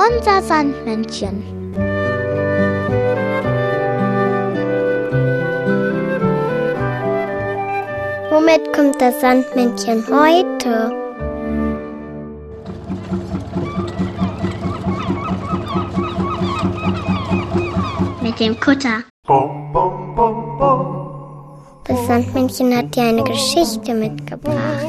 Unser Sandmännchen. Womit kommt das Sandmännchen heute? Mit dem Kutter. Das Sandmännchen hat dir eine Geschichte mitgebracht.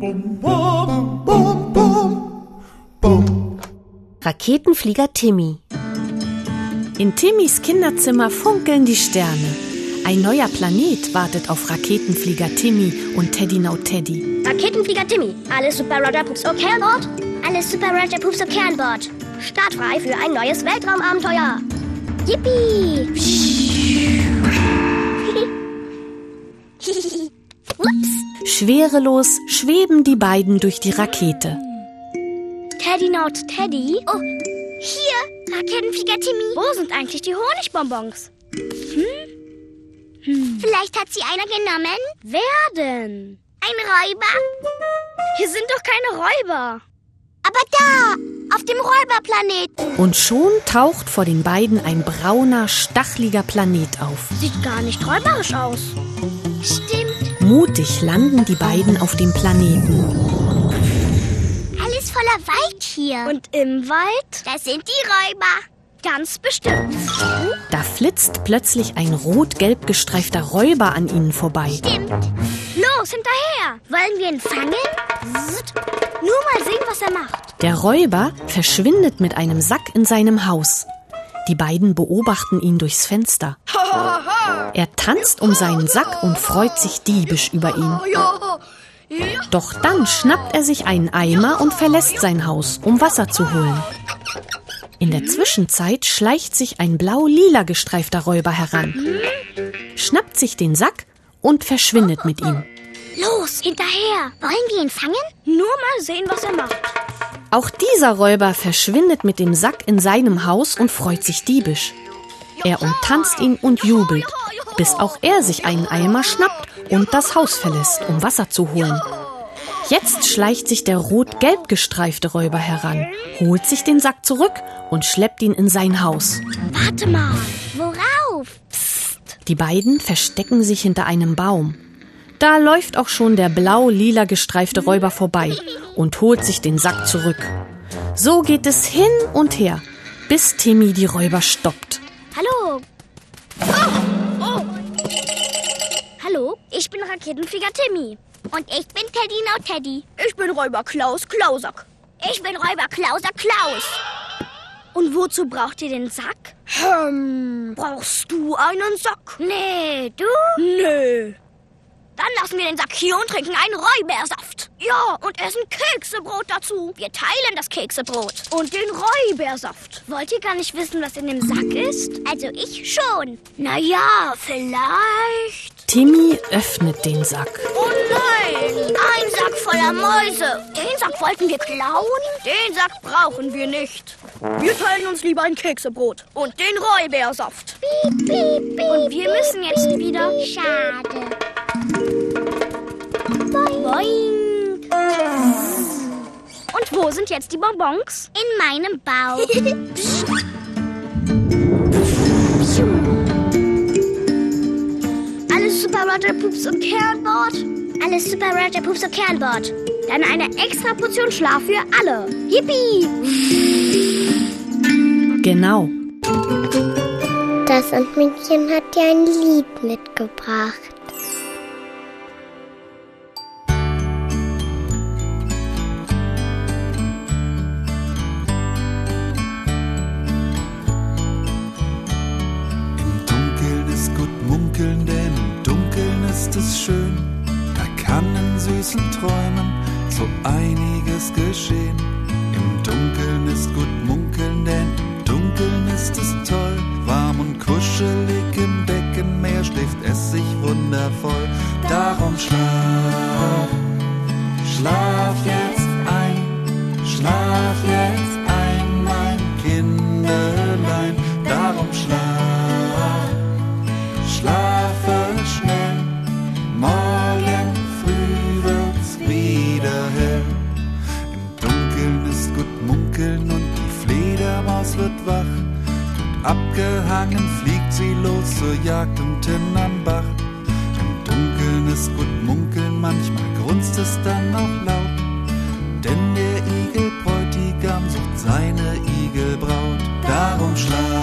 Raketenflieger Timmy. In Timmys Kinderzimmer funkeln die Sterne. Ein neuer Planet wartet auf Raketenflieger Timmy und Teddy Now Teddy. Raketenflieger Timmy, alles Super Roger Pups okay an Bord? Alles Super Roger Pups okay an Bord. Startfrei für ein neues Weltraumabenteuer. Yippie! Ups. Schwerelos schweben die beiden durch die Rakete. Teddy Now Teddy? Oh, hier, Raketenflieger Timmy. Wo sind eigentlich die Honigbonbons? Vielleicht hat sie einer genommen? Wer denn? Ein Räuber? Hier sind doch keine Räuber. Aber da, auf dem Räuberplaneten. Und schon taucht vor den beiden ein brauner, stacheliger Planet auf. Sieht gar nicht räuberisch aus. Stimmt. Mutig landen die beiden auf dem Planeten. Alles voller Wald hier. Und im Wald? Das sind die Räuber. Ganz bestimmt. Da flitzt plötzlich ein rot-gelb gestreifter Räuber an ihnen vorbei. Stimmt. Los, hinterher. Wollen wir ihn fangen? Nur mal sehen, was er macht. Der Räuber verschwindet mit einem Sack in seinem Haus. Die beiden beobachten ihn durchs Fenster. Er tanzt um seinen Sack und freut sich diebisch über ihn. Doch dann schnappt er sich einen Eimer und verlässt sein Haus, um Wasser zu holen. In der Zwischenzeit schleicht sich ein blau-lila gestreifter Räuber heran, schnappt sich den Sack und verschwindet mit ihm. Los, hinterher. Wollen wir ihn fangen? Nur mal sehen, was er macht. Auch dieser Räuber verschwindet mit dem Sack in seinem Haus und freut sich diebisch. Er umtanzt ihn und jubelt, bis auch er sich einen Eimer schnappt und das Haus verlässt, um Wasser zu holen. Jetzt schleicht sich der rot-gelb gestreifte Räuber heran, holt sich den Sack zurück und schleppt ihn in sein Haus. Warte mal, worauf? Psst. Die beiden verstecken sich hinter einem Baum. Da läuft auch schon der blau-lila gestreifte Räuber vorbei und holt sich den Sack zurück. So geht es hin und her, bis Timmy die Räuber stoppt. Hallo. Oh. Hallo, ich bin Raketenflieger Timmy. Und ich bin Teddy Now Teddy. Ich bin Räuber Klaus Klausack. Ich bin Räuber Klausack Klaus. Und wozu braucht ihr den Sack? Brauchst du einen Sack? Nee, du? Nee. Dann lassen wir den Sack hier und trinken einen Räubersaft. Ja, und essen Keksebrot dazu. Wir teilen das Keksebrot. Und den Räubersaft. Wollt ihr gar nicht wissen, was in dem Sack ist? Also ich schon. Naja, vielleicht. Timmy öffnet den Sack. Oh nein, ein Sack voller Mäuse. Den Sack wollten wir klauen? Den Sack brauchen wir nicht. Wir teilen uns lieber ein Keksebrot und den Räubersaft. Piep, piep, piep. Und wir müssen jetzt wieder. Schade. Boing. Und wo sind jetzt die Bonbons? In meinem Bauch. Alles Super Roger Pups und Kernbord? Alles Super Roger Pups und Kernbord. Dann eine extra Portion Schlaf für alle. Yippie! Genau. Das Sandmännchen hat dir ein Lied mitgebracht. Denn im Dunkeln ist es schön, da kann in süßen Träumen so einiges geschehen. Im Dunkeln ist gut munkeln, denn im Dunkeln ist es toll. Warm und kuschelig im Deckenmeer schläft es sich wundervoll. Darum schlaf, schlaf jetzt ein, mein Kinderlein. Darum schlafe schnell, morgen früh wird's wieder hell. Im Dunkeln ist gut munkeln und die Fledermaus wird wach. Gut abgehangen fliegt sie los zur Jagd und hin am Bach. Im Dunkeln ist gut munkeln, manchmal grunzt es dann auch laut. Denn der Igelbräutigam sucht seine Igelbraut. Darum schlaf